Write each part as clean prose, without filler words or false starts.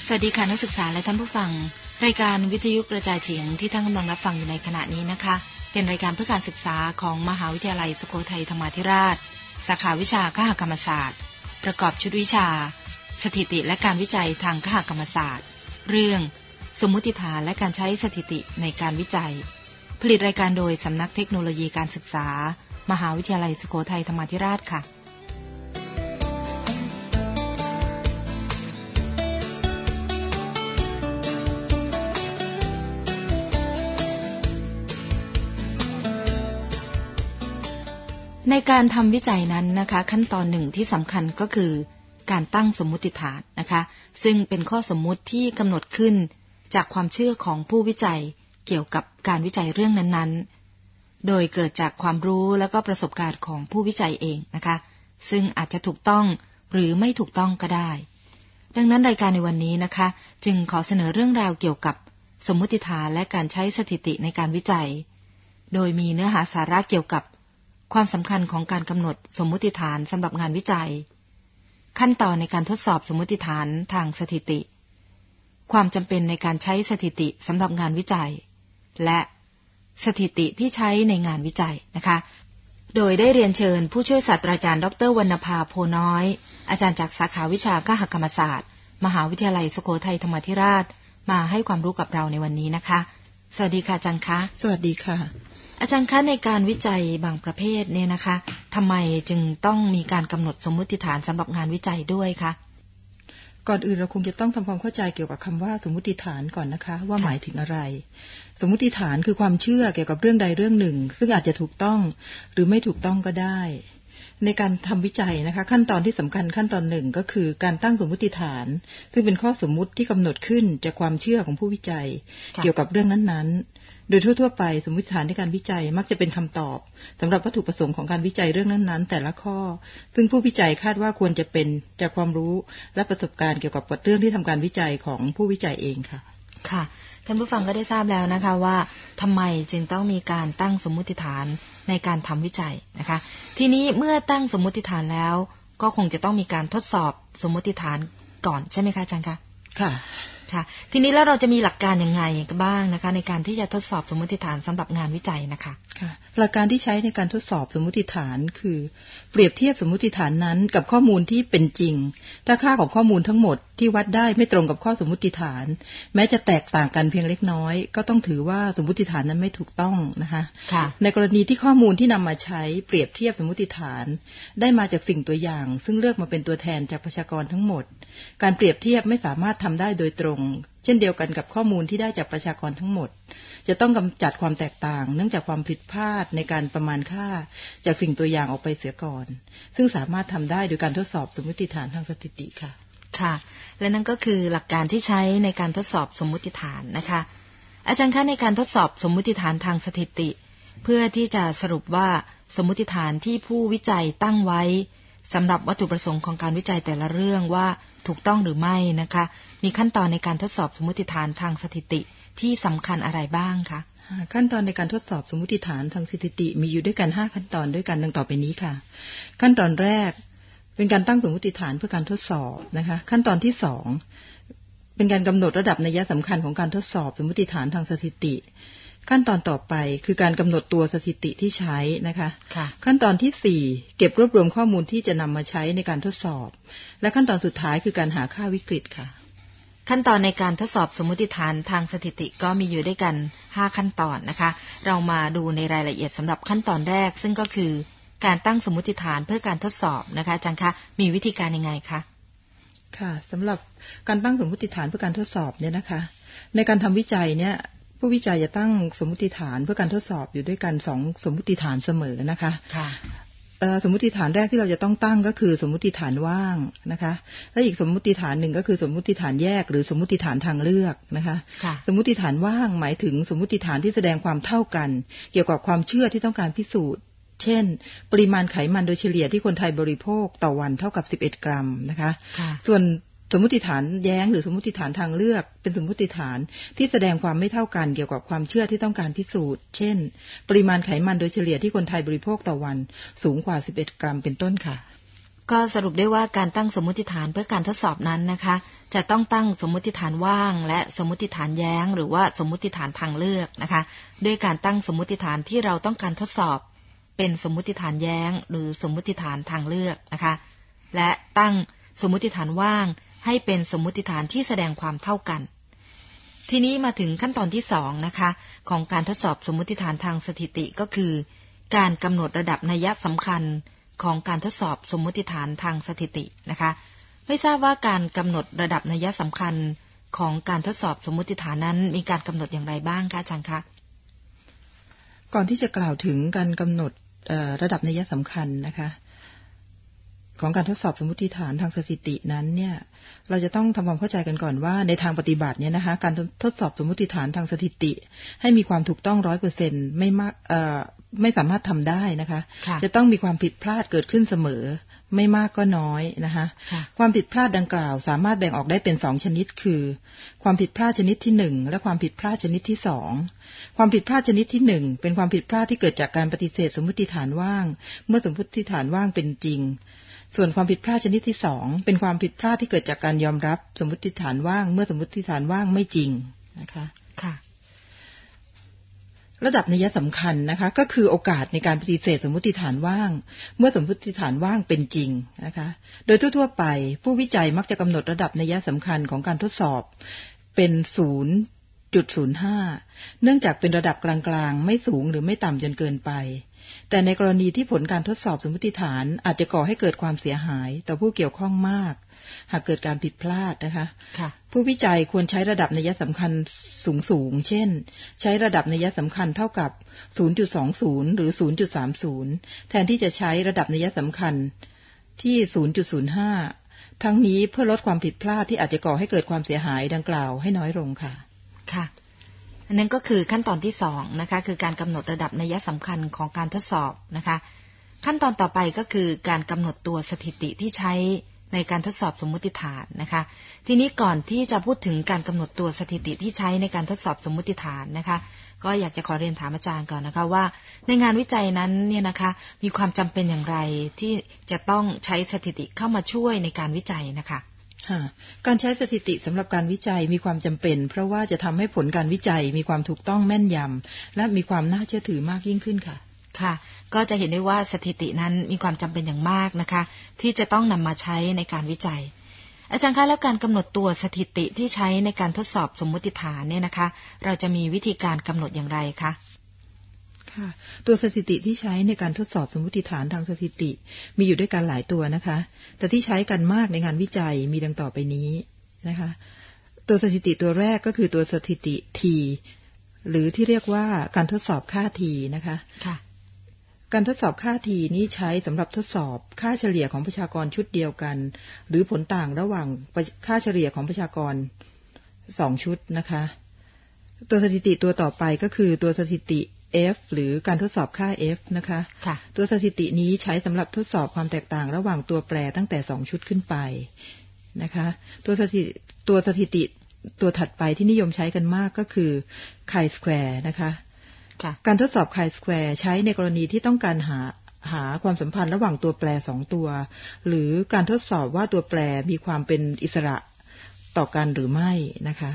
สวัสดีค่ะนักศึกษาและท่านผู้ฟังรายการวิทยุกระจายเสียงที่ท่านกำลังรับฟังอยู่ในขณะนี้นะคะเป็นรายการเพื่อการศึกษาของมหาวิทยาลัยสุโขทัยธรรมาธิราชสาขาวิชาคหกรรมศาสตร์ประกอบชุดวิชาสถิติและการวิจัยทางคหกรรมศาสตร์เรื่องสมมุติฐานและการใช้สถิติในการวิจัยผลิตรายการโดยสำนักเทคโนโลยีการศึกษามหาวิทยาลัยสุโขทัยธรรมาธิราชค่ะในการทำวิจัยนั้นนะคะขั้นตอนหนึ่งที่สำคัญก็คือการตั้งสมมุติฐานนะคะซึ่งเป็นข้อสมมุติที่กำหนดขึ้นจากความเชื่อของผู้วิจัยเกี่ยวกับการวิจัยเรื่องนั้นๆโดยเกิดจากความรู้และก็ประสบการณ์ของผู้วิจัยเองนะคะซึ่งอาจจะถูกต้องหรือไม่ถูกต้องก็ได้ดังนั้นรายการในวันนี้นะคะจึงขอเสนอเรื่องราวเกี่ยวกับสมมุติฐานและการใช้สถิติในการวิจัยโดยมีเนื้อหาสาระเกี่ยวกับความสำคัญของการกำหนดสมมุติฐานสำหรับงานวิจัยขั้นตอนในการทดสอบสมมุติฐานทางสถิติความจำเป็นในการใช้สถิติสำหรับงานวิจัยและสถิติที่ใช้ในงานวิจัยนะคะโดยได้เรียนเชิญผู้ช่วยศาสตราจารย์ดร.วรรณภาโพน้อยอาจารย์จากสาขาวิชาคหกรรมศาสตร์มหาวิทยาลัยสุโขทัยธรรมาธิราชมาให้ความรู้กับเราในวันนี้นะคะสวัสดีค่ะอาจารย์คะสวัสดีค่ะอาจารย์คะในการวิจัยบางประเภทเนี่ยนะคะทำไมจึงต้องมีการกำหนดสมมุติฐานสำหรับงานวิจัยด้วยคะก่อนอื่นเราคงจะต้องทำความเข้าใจเกี่ยวกับคำว่าสมมุติฐานก่อนนะคะว่าหมายถึงอะไรสมมุติฐานคือความเชื่อเกี่ยวกับเรื่องใดเรื่องหนึ่งซึ่งอาจจะถูกต้องหรือไม่ถูกต้องก็ได้ในการทำวิจัยนะคะขั้นตอนที่สำคัญขั้นตอนหนึ่งก็คือการตั้งสมมุติฐานซึ่งเป็นข้อสมมุติที่กำหนดขึ้นจากความเชื่อของผู้วิจัยเกี่ยวกับเรื่องนั้นๆโดยทั่วๆไปสมมุติฐานในการวิจัยมักจะเป็นคำตอบสำหรับวัตถุประสงค์ของการวิจัยเรื่องนั้นๆแต่ละข้อซึ่งผู้วิจัยคาดว่าควรจะเป็นจากความรู้และประสบการณ์เกี่ยวกับเรื่องที่ทำการวิจัยของผู้วิจัยเองค่ะค่ะท่านผู้ฟังก็ได้ทราบแล้วนะคะว่าทำไมจึงต้องมีการตั้งสมมุติฐานในการทำวิจัยนะคะทีนี้เมื่อตั้งสมมุติฐานแล้วก็คงจะต้องมีการทดสอบสมมุติฐานก่อนใช่ไหมคะอาจารย์คะค่ะค่ะทีนี้แล้วเราจะมีหลักการยังไงบ้างนะคะในการที่จะทดสอบสมมุติฐานสำหรับงานวิจัยนะคะค่ะหลักการที่ใช้ในการทดสอบสมมุติฐานคือเปรียบเทียบสมมุติฐานนั้นกับข้อมูลที่เป็นจริงถ้าค่าของข้อมูลทั้งหมดที่วัดได้ไม่ตรงกับข้อสมมุติฐานแม้จะแตกต่างกันเพียงเล็กน้อยก็ต้องถือว่าสมมุติฐานนั้นไม่ถูกต้องนะคะในกรณีที่ข้อมูลที่นำมาใช้เปรียบเทียบสมมุติฐานได้มาจากสิ่งตัวอย่างซึ่งเลือกมาเป็นตัวแทนจากประชากรทั้งหมดการเปรียบเทียบไม่สามารถทำได้โดยตรงเช่นเดียวกันกับข้อมูลที่ได้จากประชากรทั้งหมดจะต้องกำจัดความแตกต่างเนื่องจากความผิดพลาดในการประมาณค่าจากสิ่งตัวอย่างออกไปเสียก่อนซึ่งสามารถทำได้โดยการทดสอบสมมุติฐานทางสถิติค่ะค่ะและนั่นก็คือหลักการที่ใช้ในการทดสอบสมมุติฐานนะคะอาจารย์คะในการทดสอบสมมุติฐานทางสถิติเพื่อที่จะสรุปว่าสมมุติฐานที่ผู้วิจัยตั้งไว้สำหรับวัตถุประสงค์ของการวิจัยแต่ละเรื่องว่าถูกต้องหรือไม่นะคะมีขั้นตอนในการทดสอบสมมุติฐานทางสถิติที่สำคัญอะไรบ้างคะขั้นตอนในการทดสอบสมมุติฐานทางสถิติมีอยู่ด้วยกัน5ขั้นตอนด้วยกันดังต่อไปนี้ค่ะขั้นตอนแรกเป็นการตั้งสมมุติฐานเพื่อการทดสอบนะคะขั้นตอนที่2เป็นการกำหนดระดับนัยสำคัญของการทดสอบสมมุติฐานทางสถิติขั้นตอนต่อไปคือการกำหนดตัวสถิติที่ใช้นะคะขั้นตอนที่4เก็บรวบรวมข้อมูลที่จะนำมาใช้ในการทดสอบและขั้นตอนสุดท้ายคือการหาค่าวิกฤตค่ะขั้นตอนในการทดสอบสมมุติฐานทางสถิติก็มีอยู่ด้วยกัน5ขั้นตอนนะคะเรามาดูในรายละเอียดสำหรับขั้นตอนแรกซึ่งก็คือการตั้งสมมุติฐานเพื่อการทดสอบนะคะอาจารย์คะมีวิธีการยังไงคะค่ะสำหรับการตั้งสมมุติฐานเพื่อการทดสอบเนี่ยนะคะในการทำวิจัยเนี่ยผู้วิจัยจะตั้งสมมุติฐานเพื่อการทดสอบอยู่ด้วยกัน2สมมุติฐานเสมอนะคะสมมุติฐานแรกที่เราจะต้องตั้งก็คือสมมุติฐานว่างนะคะและอีกสมมุติฐานหนึ่งก็คือสมมุติฐานแยกหรือสมมุติฐานทางเลือกนะคะสมมุติฐานว่างหมายถึงสมมุติฐานที่แสดงความเท่ากันเกี่ยวกับความเชื่อที่ต้องการพิสูจน์เช่นปริมาณไขมันโดยเฉลี่ยที่คนไทยบริโภคต่อวันเท่ากับ11 กรัมนะคะส่วนสมมุติฐานแย้งหรือสมมุติฐานทางเลือกเป็นสมมุติฐานที่แสดงความไม่เท่ากันเกี่ยวกับความเชื่อที่ต้องการพิสูจน์เช่นปริมาณไขมันโดยเฉลี่ยที่คนไทยบริโภคต่อวันสูงกว่า11 กรัมเป็นต้นค่ะก็สรุปได้ว่าการตั้งสมมุติฐานเพื่อการทดสอบนั้นนะคะจะต้องตั้งสมมุติฐานว่างและสมมุติฐานแย้งหรือว่าสมมุติฐานทางเลือกนะคะด้วยการตั้งสมมุติฐานที่เราต้องการทดสอบเป็นสมมุติฐานแย้งหรือสมมุติฐานทางเลือกนะคะและตั้งสมมุติฐานว่างให้เป็นสมมุติฐานที่แสดงความเท่ากันทีนี้มาถึงขั้นตอนที่2นะคะของการทดสอบสมมุติฐานทางสถิติก็คือการกำหนดระดับนัยสำคัญของการทดสอบสมมุติฐานทางสถิตินะคะไม่ทราบว่าการกำหนดระดับนัยสำคัญของการทดสอบสมมุติฐานนั้นมีการกำหนดอย่างไรบ้างคะอาจารย์คะก่อนที่จะกล่าวถึงการกำหนดระดับนัยสำคัญนะคะของการทดสอบสมมุติฐานทางสถิตินั้นเนี่ยเราจะต้องทำความเข้าใจกันก่อนว่าในทางปฏิบัติเนี่ยนะคะการทดสอบสมมุติฐานทางสถิติให้มีความถูกต้อง 100% ไม่มากไม่สามารถทำได้นะคะจะต้องมีความผิดพลาดเกิดขึ้นเสมอไม่มากก็น้อยนะคะความผิดพลาดดังกล่าวสามารถแบ่งออกได้เป็น2ชนิดคือความผิดพลาดชนิดที่1และความผิดพลาดชนิดที่2ความผิดพลาดชนิดที่1เป็นความผิดพลาดที่เกิดจากการปฏิเสธสมมุติฐานว่างเมื่อสมมุติฐานว่างเป็นจริงส่วนความผิดพลาดชนิดที่2เป็นความผิดพลาดที่เกิดจากการยอมรับสมมุติฐานว่างเมื่อสมมุติฐานว่างไม่จริงนะคะค่ะระดับนัยสำคัญนะคะก็คือโอกาสในการปฏิเสธสมมุติฐานว่างเมื่อสมมุติฐานว่างเป็นจริงนะคะโดยทั่วๆไปผู้วิจัยมักจะกำหนดระดับนัยสำคัญของการทดสอบเป็น 0.05 เนื่องจากเป็นระดับกลางๆไม่สูงหรือไม่ต่ำจนเกินไปแต่ในกรณีที่ผลการทดสอบสมมุติฐานอาจจะก่อให้เกิดความเสียหายต่อผู้เกี่ยวข้องมากหากเกิดการผิดพลาดนะคะผู้วิจัยควรใช้ระดับนัยสำคัญสูงเช่นใช้ระดับนัยสำคัญเท่ากับ 0.20 หรือ 0.30 แทนที่จะใช้ระดับนัยสำคัญที่ 0.05 ทั้งนี้เพื่อลดความผิดพลาดที่อาจจะก่อให้เกิดความเสียหายดังกล่าวให้น้อยลงค่ะค่ะอันนั้นก็คือขั้นตอนที่2นะคะคือการกำหนดระดับนัยสำคัญของการทดสอบนะคะขั้นตอนต่อไปก็คือการกำหนดตัวสถิติที่ใช้ในการทดสอบสมมุติฐานนะคะทีนี้ก่อนที่จะพูดถึงการกำหนดตัวสถิติที่ใช้ในการทดสอบสมมุติฐานนะคะก็อยากจะขอเรียนถามอาจารย์ก่อนนะคะว่าในงานวิจัยนั้นเนี่ยนะคะมีความจำเป็นอย่างไรที่จะต้องใช้สถิติเข้ามาช่วยในการวิจัยนะคะการใช้สถิติสำหรับการวิจัยมีความจำเป็นเพราะว่าจะทำให้ผลการวิจัยมีความถูกต้องแม่นยำและมีความน่าเชื่อถือมากยิ่งขึ้นค่ะค่ะก็จะเห็นได้ว่าสถิตินั้นมีความจำเป็นอย่างมากนะคะที่จะต้องนำมาใช้ในการวิจัยอาจารย์คะแล้วการกำหนดตัวสถิติที่ใช้ในการทดสอบสมมุติฐานเนี่ยนะคะเราจะมีวิธีการกำหนดอย่างไรคะค่ะตัวสถิติที่ใช้ในการทดสอบสมมุติฐานทางสถิติมีอยู่ด้วยกันหลายตัวนะคะแต่ที่ใช้กันมากในงานวิจัยมีดังต่อไปนี้นะคะตัวสถิติตัวแรกก็คือตัวสถิติ T หรือที่เรียกว่าการทดสอบค่า T นะคะค่ะการทดสอบค่า T นี้ใช้สำหรับทดสอบค่าเฉลี่ยของประชากรชุดเดียวกันหรือผลต่างระหว่างค่าเฉลี่ยของประชากร2ชุดนะคะตัวสถิติตัวต่อไปก็คือตัวสถิติF หรือการทดสอบค่า F นะคะตัวสถิตินี้ใช้สำหรับทดสอบความแตกต่างระหว่างตัวแปรตั้งแต่2ชุดขึ้นไปนะคะตัวสถิติตัวถัดไปที่นิยมใช้กันมากก็คือ chi-square นะคะการทดสอบ chi-square ใช้ในกรณีที่ต้องการหาความสัมพันธ์ระหว่างตัวแปร2ตัวหรือการทดสอบว่าตัวแปรมีความเป็นอิสระต่อกันหรือไม่นะคะ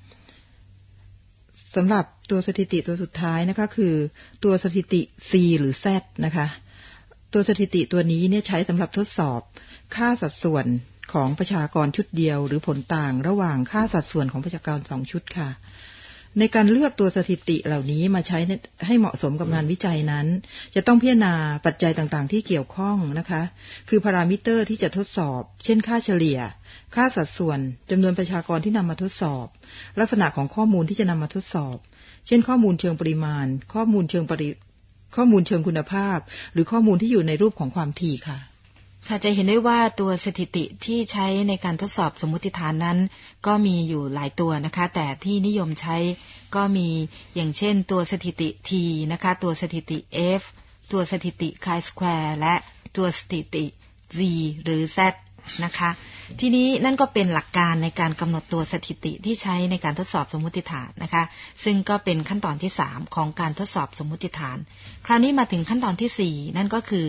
สำหรับตัวสถิติตัวสุดท้ายนะคะคือตัวสถิติ C หรือ Z นะคะตัวสถิติตัวนี้เนี่ยใช้สำหรับทดสอบค่าสัดส่วนของประชากรชุดเดียวหรือผลต่างระหว่างค่าสัดส่วนของประชากร2ชุดค่ะในการเลือกตัวสถิติเหล่านี้มาใช้ให้เหมาะสมกับงานวิจัยนั้นจะต้องพิจารณาปัจจัยต่างๆที่เกี่ยวข้องนะคะคือพารามิเตอร์ที่จะทดสอบเช่นค่าเฉลี่ยค่าสัดส่วนจำนวนประชากรที่นำมาทดสอบลักษณะของข้อมูลที่จะนำมาทดสอบเช่นข้อมูลเชิงปริมาณข้อมูลเชิงคุณภาพหรือข้อมูลที่อยู่ในรูปของความถี่ค่ะค่ะจะเห็นได้ว่าตัวสถิติที่ใช้ในการทดสอบสมมุติฐานนั้นก็มีอยู่หลายตัวนะคะแต่ที่นิยมใช้ก็มีอย่างเช่นตัวสถิติ T นะคะตัวสถิติ F ตัวสถิติ chi-square และตัวสถิติ Z หรือ Z นะคะทีนี้นั่นก็เป็นหลักการในการกำหนดตัวสถิติที่ใช้ในการทดสอบสมมุติฐานนะคะซึ่งก็เป็นขั้นตอนที่3ของการทดสอบสมมุติฐานคราวนี้มาถึงขั้นตอนที่4นั่นก็คือ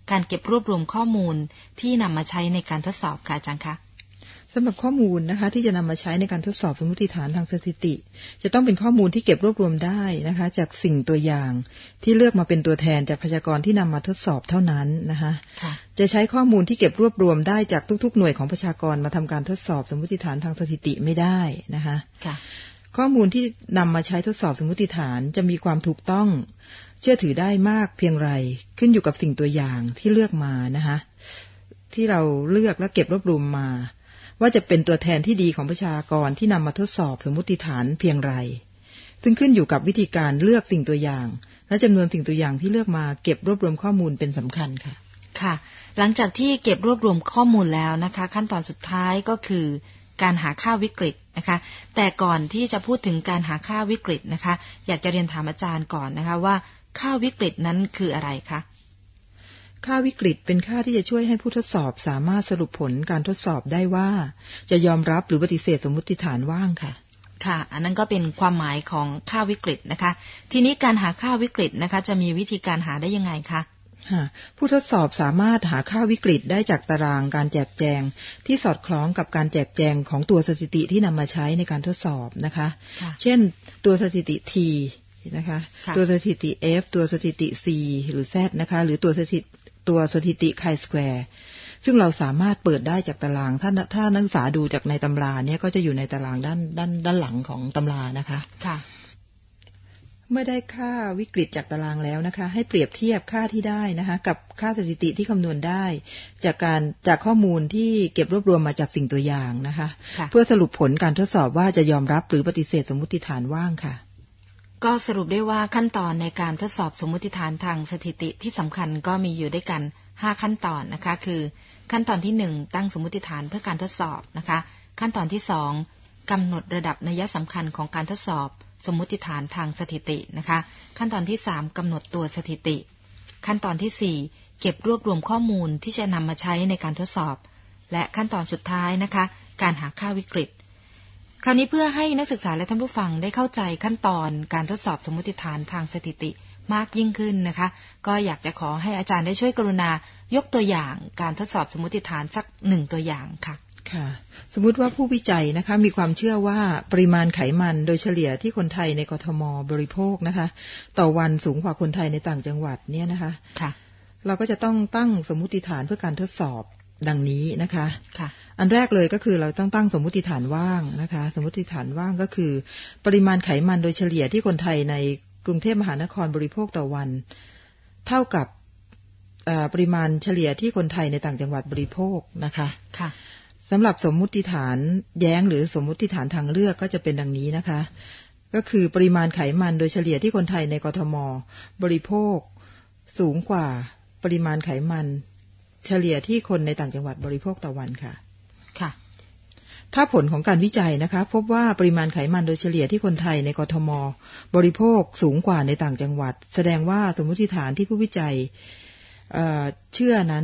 การเก็บรวบรวมข้อมูลที่นำมาใช้ในการทดสอบค่ะอาจารย์คะสำหรับข้อมูลนะคะที่จะนำมาใช้ในการทดสอบสมมติฐานทางสถิติจะต้องเป็นข้อมูลที่เก็บรวบรวมได้นะคะจากสิ่งตัวอย่างที่เลือกมาเป็นตัวแทนจากพยากรณ์ที่นำมาทดสอบเท่านั้นนะคะจะใช้ข้อมูลที่เก็บรวบรวมได้จากทุกๆหน่วยของประชากรมาทำการทดสอบสมมติฐานทางสถิติไม่ได้นะคะข้อมูลที่นำมาใช้ทดสอบสมมติฐานจะมีความถูกต้องเชื่อถือได้มากเพียงไรขึ้นอยู่กับสิ่งตัวอย่างที่เลือกมานะคะที่เราเลือกและเก็บรวบรวมมาว่าจะเป็นตัวแทนที่ดีของประชากรที่นำมาทดสอบสมมติฐานเพียงไรซึ่งขึ้นอยู่กับวิธีการเลือกสิ่งตัวอย่างและจำนวนสิ่งตัวอย่างที่เลือกมาเก็บรวบรวมข้อมูลเป็นสำคัญค่ะค่ะหลังจากที่เก็บรวบรวมข้อมูลแล้วนะคะขั้นตอนสุดท้ายก็คือการหาค่าวิกฤตนะคะแต่ก่อนที่จะพูดถึงการหาค่าวิกฤตนะคะอยากจะเรียนถามอาจารย์ก่อนนะคะว่าค่าวิกฤตนั้นคืออะไรคะค่าวิกฤตเป็นค่าที่จะช่วยให้ผู้ทดสอบสามารถสรุปผลการทดสอบได้ว่าจะยอมรับหรือปฏิเสธสมมติฐานว่างค่ะค่ะอันนั้นก็เป็นความหมายของค่าวิกฤตนะคะทีนี้การหาค่าวิกฤตนะคะจะมีวิธีการหาได้ยังไงคะผู้ทดสอบสามารถหาค่าวิกฤตได้จากตารางการแจกแจงที่สอดคล้องกับการแจกแจงของตัวสถิติที่นำมาใช้ในการทดสอบนะคะเช่นตัวสถิติ T นะคะตัวสถิติ F ตัวสถิติ C หรือ Z นะคะหรือตัวสถิติ chi-square ซึ่งเราสามารถเปิดได้จากตารางถ้านักศึกษาดูจากในตำราเนี่ยก็จะอยู่ในตารางด้านหลังของตำรานะคะเมื่อได้ค่าวิกฤตจากตารางแล้วนะคะให้เปรียบเทียบค่าที่ได้นะคะกับค่าสถิติที่คำนวณได้จากข้อมูลที่เก็บรวบรวมมาจากสิ่งตัวอย่างนะคะเพื่อสรุปผลการทดสอบว่าจะยอมรับหรือปฏิเสธสมมติฐานว่างค่ะก็สรุปได้ว่าขั้นตอนในการทดสอบสมมติฐานทางสถิติที่สำคัญก็มีอยู่ด้วยกัน5ขั้นตอนนะคะคือขั้นตอนที่1ตั้งสมมติฐานเพื่อการทดสอบนะคะขั้นตอนที่2กำหนดระดับนัยสำคัญของการทดสอบสมมติฐานทางสถิตินะคะขั้นตอนที่3กำหนดตัวสถิติขั้นตอนที่4เก็บรวบรวมข้อมูลที่จะนำมาใช้ในการทดสอบและขั้นตอนสุดท้ายนะคะการหาค่าวิกฤตคราวนี้เพื่อให้นักศึกษาและท่านผู้ฟังได้เข้าใจขั้นตอนการทดสอบสมมติฐานทางสถิติมากยิ่งขึ้นนะคะก็อยากจะขอให้อาจารย์ได้ช่วยกรุณายกตัวอย่างการทดสอบสมมติฐานสัก1ตัวอย่างค่ะค่ะสมมุติว่าผู้วิจัยนะคะมีความเชื่อว่าปริมาณไขมันโดยเฉลี่ยที่คนไทยในกทม.บริโภคนะคะต่อวันสูงกว่าคนไทยในต่างจังหวัดเนี่ยนะคะค่ะเราก็จะต้องตั้งสมมติฐานเพื่อการทดสอบดังนี้นะคะค่ะอันแรกเลยก็คือเราต้องตั้งสมมติฐานว่างนะคะสมมติฐานว่างก็คือปริมาณไขมันโดยเฉลี่ยที่คนไทยในกรุงเทพมหานครบริโภคต่อวันเท่ากับปริมาณเฉลี่ยที่คนไทยในต่างจังหวัดบริโภคนะคะค่ะสำหรับสมมุติฐานแย้งหรือสมมุติฐานทางเลือกก็จะเป็นดังนี้นะคะก็คือปริมาณไขมันโดยเฉลี่ยที่คนไทยในกทม.บริโภคสูงกว่าปริมาณไขมันเฉลี่ยที่คนในต่างจังหวัดบริโภคต่อวันค่ะค่ะถ้าผลของการวิจัยนะคะพบว่าปริมาณไขมันโดยเฉลี่ยที่คนไทยในกทม.บริโภคสูงกว่าในต่างจังหวัดแสดงว่าสมมุติฐานที่ผู้วิจัยเชื่อนั้น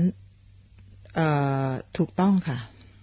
ถูกต้องค่ะ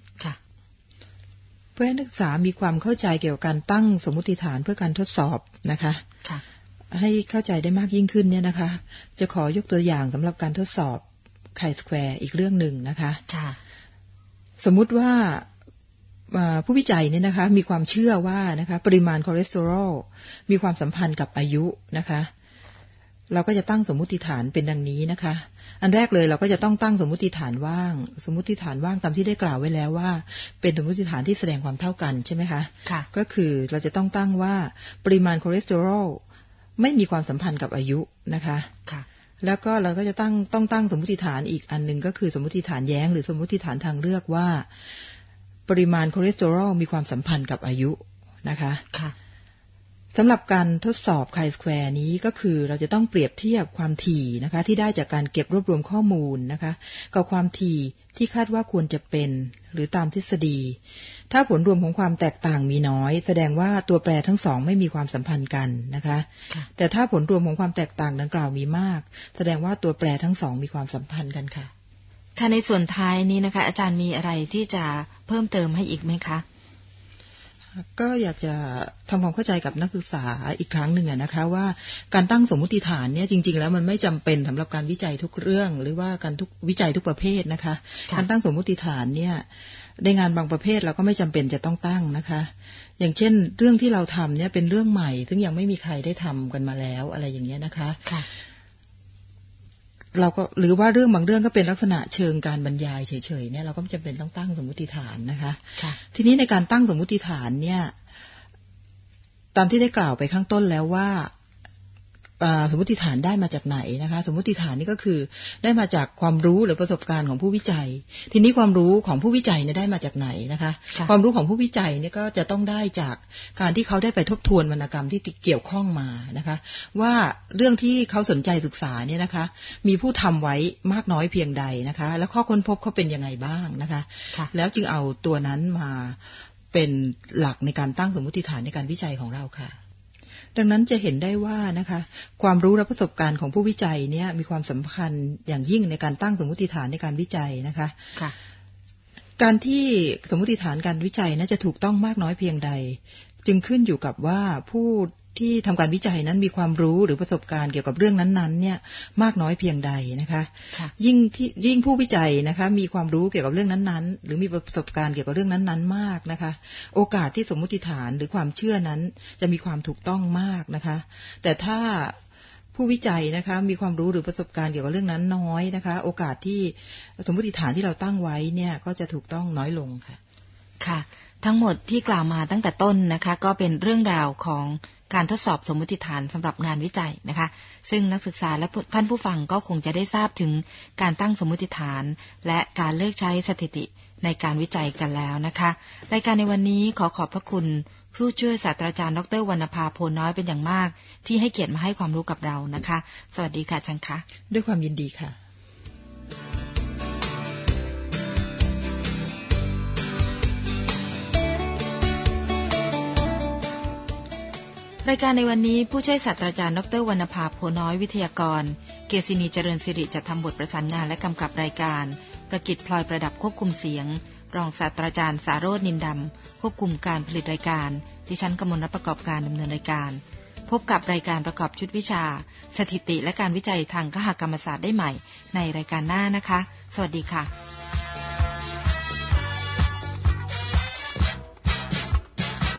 เพื่อให้นักศึกษามีความเข้าใจเกี่ยวกับการตั้งสมมุติฐานเพื่อการทดสอบนะคะให้เข้าใจได้มากยิ่งขึ้นเนี่ยนะคะจะขอยกตัวอย่างสำหรับการทดสอบchi-square อีกเรื่องหนึ่งนะคะสมมุติว่าผู้วิจัยเนี่ยนะคะมีความเชื่อว่านะคะปริมาณคอเลสเตอรอลมีความสัมพันธ์กับอายุนะคะเราก็จะตั้งสมมุติฐานเป็นดังนี้นะคะอันแรกเลยเราก็จะต้องตั้งสมมุติฐานว่างสมมุติฐานว่างตามที่ได้กล่าวไว้แล้วว่าเป็นสมมุติฐานที่แสดงความเท่ากันใช่ไหมคะค่ะก็คือเราจะต้องตั้งว่าปริมาณคอเลสเตอรอลไม่มีความสัมพันธ์กับอายุนะคะค่ะแล้วก็เราก็จะต้องตั้งสมมุติฐานอีกอันนึงก็คือสมมุติฐานแย้งหรือสมมุติฐานทางเลือกว่าปริมาณคอเลสเตอรอลมีความสัมพันธ์กับอายุนะคะค่ะสำหรับการทดสอบ chi-square นี้ก็คือเราจะต้องเปรียบเทียบความถี่นะคะที่ได้จากการเก็บรวบรวมข้อมูลนะคะกับความถี่ที่คาดว่าควรจะเป็นหรือตามทฤษฎีถ้าผลรวมของความแตกต่างมีน้อยแสดงว่าตัวแปรทั้งสองไม่มีความสัมพันธ์กันนะคะแต่ถ้าผลรวมของความแตกต่างดังกล่าวมีมากแสดงว่าตัวแปรทั้งสองมีความสัมพันธ์กันค่ะค่ะในส่วนท้ายนี้นะคะอาจารย์มีอะไรที่จะเพิ่มเติมให้อีกไหมคะก็อยากจะทำความเข้าใจกับนักศึกษาอีกครั้งหนึ่งนะคะว่าการตั้งสมมุติฐานเนี่ยจริงๆแล้วมันไม่จำเป็นสำหรับการวิจัยทุกเรื่องหรือว่าการวิจัยทุกประเภทนะคะการตั้งสมมุติฐานเนี่ยในงานบางประเภทเราก็ไม่จำเป็นจะต้องตั้งนะคะอย่างเช่นเรื่องที่เราทำเนี่ยเป็นเรื่องใหม่ซึ่งยังไม่มีใครได้ทำกันมาแล้วอะไรอย่างเงี้ยนะคะเราก็หรือว่าเรื่องบางเรื่องก็เป็นลักษณะเชิงการบรรยายเฉยๆเนี่ยเราก็ไม่จำเป็นต้องตั้งสมมุติฐานนะคะทีนี้ในการตั้งสมมุติฐานเนี่ยตามที่ได้กล่าวไปข้างต้นแล้วว่าสมมุติฐานได้มาจากไหนนะคะสมมุติฐานนี่ก็คือได้มาจากความรู้หรือประสบการณ์ของผู้วิจัยทีนี้ความรู้ของผู้วิจัยเนี่ยได้มาจากไหนนะคะความรู้ของผู้วิจัยเนี่ยก็จะต้องได้จากการที่เขาได้ไปทบทวนวรรณกรรมที่เกี่ยวข้องมานะคะว่าเรื่องที่เขาสนใจศึกษาเนี่ยนะคะมีผู้ทำไว้มากน้อยเพียงใดนะคะแล้วข้อค้นพบเขาเป็นยังไงบ้างนะคะแล้วจึงเอาตัวนั้นมาเป็นหลักในการตั้งสมมุติฐานในการวิจัยของเราค่ะดังนั้นจะเห็นได้ว่านะคะความรู้และประสบการณ์ของผู้วิจัยเนี่ยมีความสำคัญอย่างยิ่งในการตั้งสมมุติฐานในการวิจัยนะคะการที่สมมุติฐานการวิจัยนั้นจะถูกต้องมากน้อยเพียงใดจึงขึ้นอยู่กับว่าผู้ที่ทำการวิจัยนั้นมีความรู้หรือประสบการณ์เกี่ยวกับเรื่องนั้นๆเนี่ยมากน้อยเพียงใดนะคะยิ่งผู้วิจัยนะคะมีความรู้เกี่ยวกับเรื่องนั้นๆหรือมีประสบการณ์เกี่ยวกับเรื่องนั้นๆมากนะคะโอกาสที่สมมุติฐานหรือความเชื่อนั้นจะมีความถูกต้องมากนะคะแต่ถ้าผู้วิจัยนะคะมีความรู้หรือประสบการณ์เกี่ยวกับเรื่องนั้นน้อยนะคะโอกาสที่สมมุติฐานที่เราตั้งไว้เนี่ยก็จะถูกต้องน้อยลงค่ะค่ะทั้งหมดที่กล่าวมาตั้งแต่ต้นนะคะก็เป็นเรื่องราวของการทดสอบสมมุติฐานสำหรับงานวิจัยนะคะซึ่งนักศึกษาและท่านผู้ฟังก็คงจะได้ทราบถึงการตั้งสมมุติฐานและการเลือกใช้สถิติในการวิจัยกันแล้วนะคะรายการในวันนี้ขอบพระคุณผู้ช่วยศาสตราจารย์ดร.วรรณภา โพน้อยเป็นอย่างมากที่ให้เกียรติมาให้ความรู้กับเรานะคะสวัสดีค่ะอาจารย์คะด้วยความยินดีค่ะรายการในวันนี้ผู้ช่วยศาสตราจารย์ดร.วรรณภา โพน้อยวิทยากรเกษินีเจริญสิริจัดทำบทประสานงานและกำกับรายการประกิตพลอยประดับควบคุมเสียงรองศาสตราจารย์สาโรจน์นินดำควบคุมการผลิตรายการดิฉันกมลรัตน์ประกอบการดำเนินรายการพบกับรายการประกอบชุดวิชาสถิติและการวิจัยทางคหกรรมศาสตร์ได้ใหม่ในรายการหน้านะคะสวัสดีค่ะ